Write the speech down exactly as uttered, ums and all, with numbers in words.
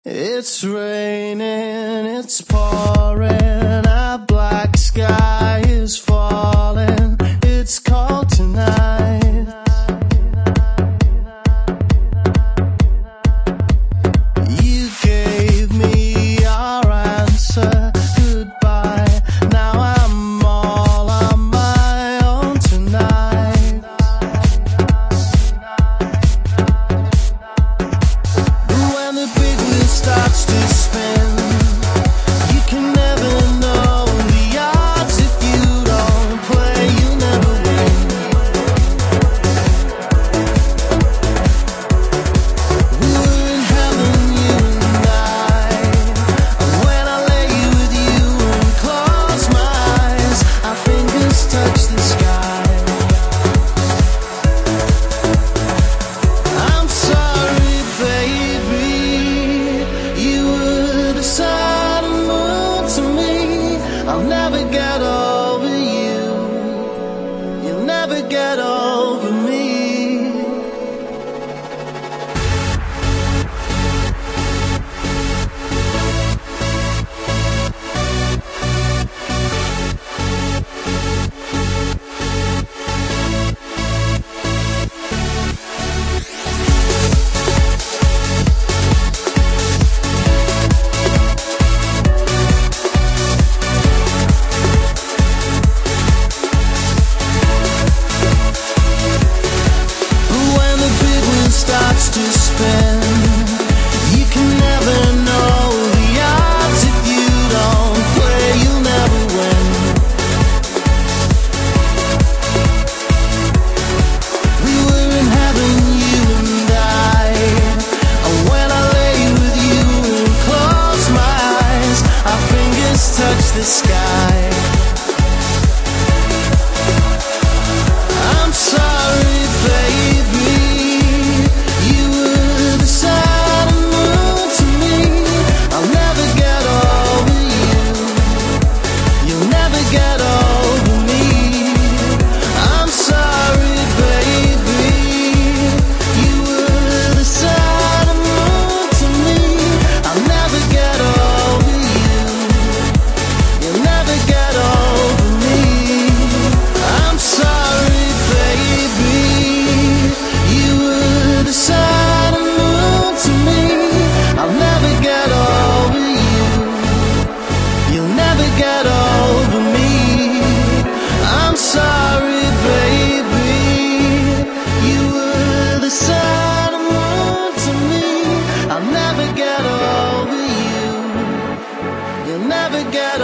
It's raining, it's pouring, a black sky is falling, it's cold tonight. You gave me your answer, goodbye, now I'm all on my own tonight. When the big wheel starts to spin, you can never know the odds. If you don't play, you'll never win. We were in heaven, you and I, and when I lay with you and close my eyes, our fingers touch the sky. I'm sorry, baby, you were the sun and moon to me. I'll never get over you, you'll never get over me. When the big wheel starts to spin, you can never know the odds. If you don't play, you'll never win. We were in heaven, you and I, and when I lay with you and close my eyes, our fingers touch the sky. I'm sorry, baby, you were the sun and moon to me. I'll never get over you, you'll never get over me. I'm sorry, baby, you were the sun and moon to me. I'll never get over you, you'll never get over me. I'm sorry, baby, you were the sun and moon to me. I'll never get over you, you'll never get over me. I'm sorry, baby, you were the sun and moon to me. I'll never get over you, you'll never get